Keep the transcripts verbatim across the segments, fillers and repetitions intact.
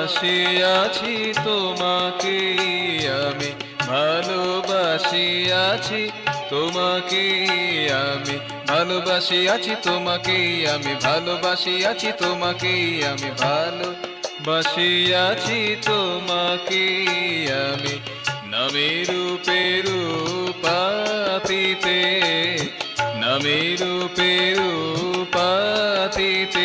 ভালোবাসিয়াছি তোমাকে আমি, ভালোবাসিয়াছি তোমাকে আমি, ভালোবাসিয়াছি তোমাকে আমি, ভালোবাসিয়াছি তোমাকে আমি, ভালোবাসিয়াছি তোমাকে আমি। নামে রূপে রূপাতীতে, নামে রূপে রূপাতীতে,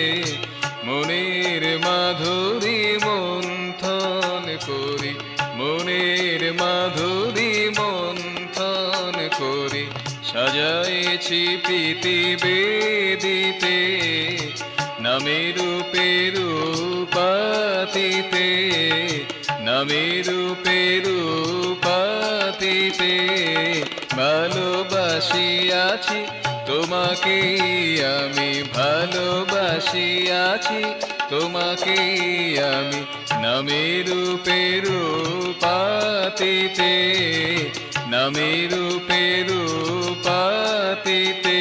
মনের মাধুরী মন্থন করি, মনের মাধুরী মন্থন করি, সাজাইছি প্রীতি বেদিতে। নামে রূপে রূপাতীতে, নামে রূপে রূপাতীতে, ভালোবাসিয়াছি তোমাকে আমি, ভালোবাসিয়াছি তোমাকে আমি। নামে রূপে রূপাতীতে, নামে রূপে রূপাতীতে।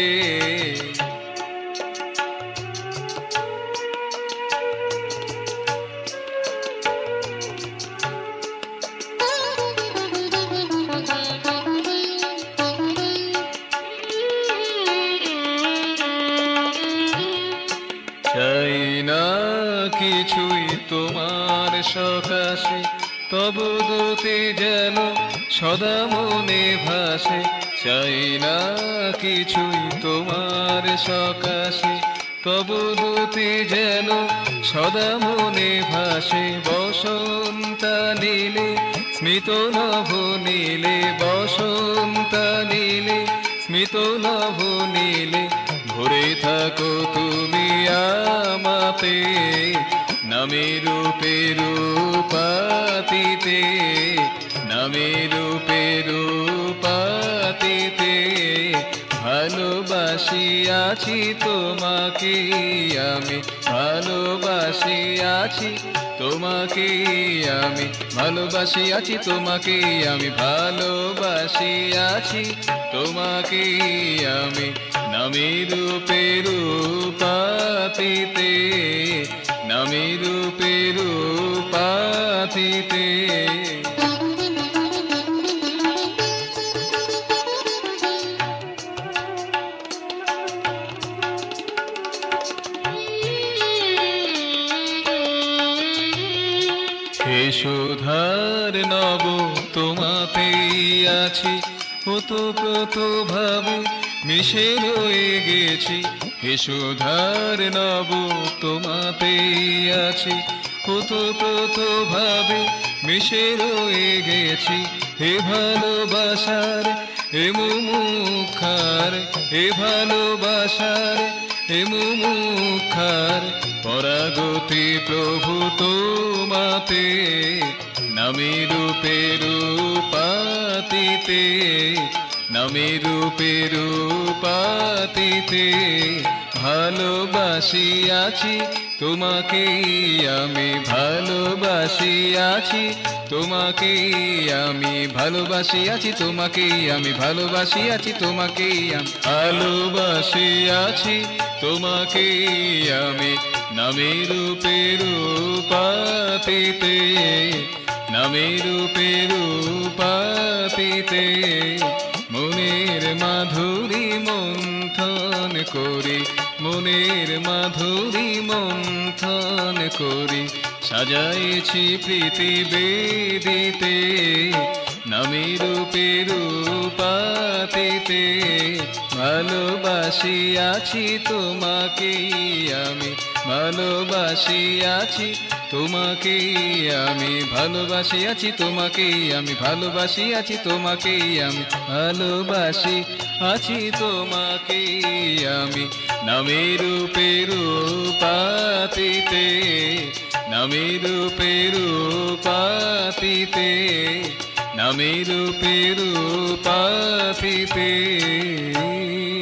চাই না কিছুই তোমার সকাশে, তব দূতি যেন সদা মনে ভাসে। চাই না কিছুই তোমার সকাশে, তব দূতি যেন সদা মনে ভাসে। বসন্ত নীলে স্মিত নভ নীলে, বসন্ত নীলে স্মিত নভ নীলে, ভরে থাকো তুমি আমাতে। নামে রূপে রূপাতীতে, নামে রূপে রূপাতীতে, ভালোবাসিয়াছি তোমাকে আমি, ভালোবাসিয়াছি তোমাকে আমি, ভালোবাসিয়াছি তোমাকে আমি, ভালোবাসিয়াছি তোমাকে আমি। নামে রূপে রূপাতীতে, নামে রূপে রূপাতীতে। হে সুধার নব তোমাতেই আছি, ওতপ্রোত ভাবে মিশে রয়ে গেছি। হে সুধার নব তোমাতেই আছি, ওতপ্রোত ভাবে মিশে রয়ে গেছি। হে ভালোবাসার হে মুমুক্ষার, হে ভালোবাসার হে মুমুক্ষার, পরাগতি প্রভু তোমাতে। নামে রূপে রূপাতীতে, নামে রূপে রূপাতীতে, ভালোবাসিয়াছি তোমাকে আমি, ভালোবাসিয়াছি তোমাকে আমি, ভালোবাসিয়াছি তোমাকে আমি, ভালোবাসিয়াছি তোমাকে আমি, ভালোবাসিয়াছি তোমাকে আমি। নামে রূপে রূপাতীতে, নামে রূপে রূপাতীতে, মনের মাধুরী মন্থন করি, মনের মাধুরী মন্থন করি, সাজাইছি প্রীতি বেদিতে। নামে রূপে রূপাতীতে, ভালোবাসিয়াছি তোমাকে আমি, ভালোবাসিয়াছি তোমাকে আমি, ভালোবাসিয়াছি তোমাকে আমি, ভালোবাসিয়াছি তোমাকে আমি, ভালোবাসি আছি তোমাকে আমি। নামে রূপে রূপাতীতে, নামে রূপে রূপাতীতে, নামে রূপে রূপাতীতে।